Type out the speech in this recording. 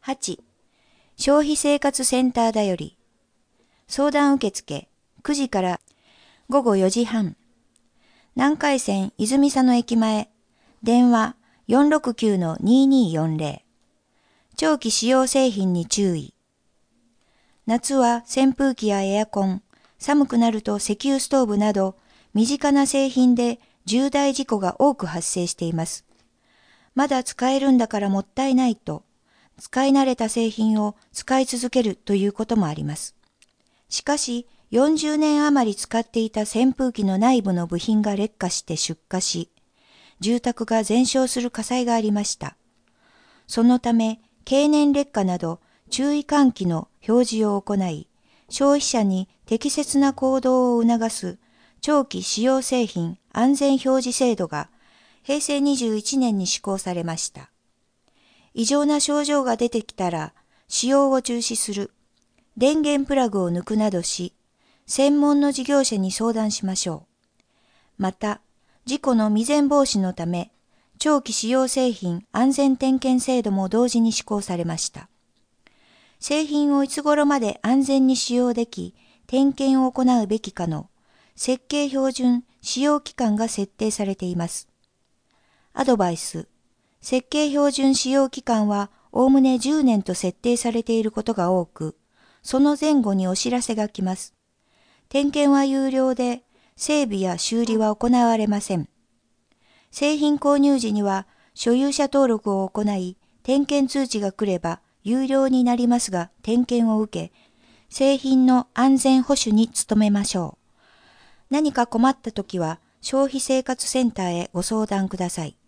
8. 消費生活センターだより。相談受付9時から午後4時半。南海線泉佐野駅前。電話 469-2240。長期使用製品に注意。夏は扇風機やエアコン、寒くなると石油ストーブなど身近な製品で重大事故が多く発生しています。まだ使えるんだからもったいないと、使い慣れた製品を使い続けるということもあります。しかし、40年余り使っていた扇風機の内部の部品が劣化して出火し、住宅が全焼する火災がありました。そのため、経年劣化など注意喚起の表示を行い、消費者に適切な行動を促す長期使用製品安全表示制度が平成21年に施行されました。異常な症状が出てきたら使用を中止する、電源プラグを抜くなどし、専門の事業者に相談しましょう。また、事故の未然防止のため、長期使用製品安全点検制度も同時に施行されました。製品をいつ頃まで安全に使用でき、点検を行うべきかの設計標準使用期間が設定されています。アドバイス。設計標準使用期間はおおむね10年と設定されていることが多く、その前後にお知らせが来ます。点検は有料で、整備や修理は行われません。製品購入時には所有者登録を行い、点検通知が来れば有料になりますが、点検を受け、製品の安全保守に努めましょう。何か困ったときは消費生活センターへご相談ください。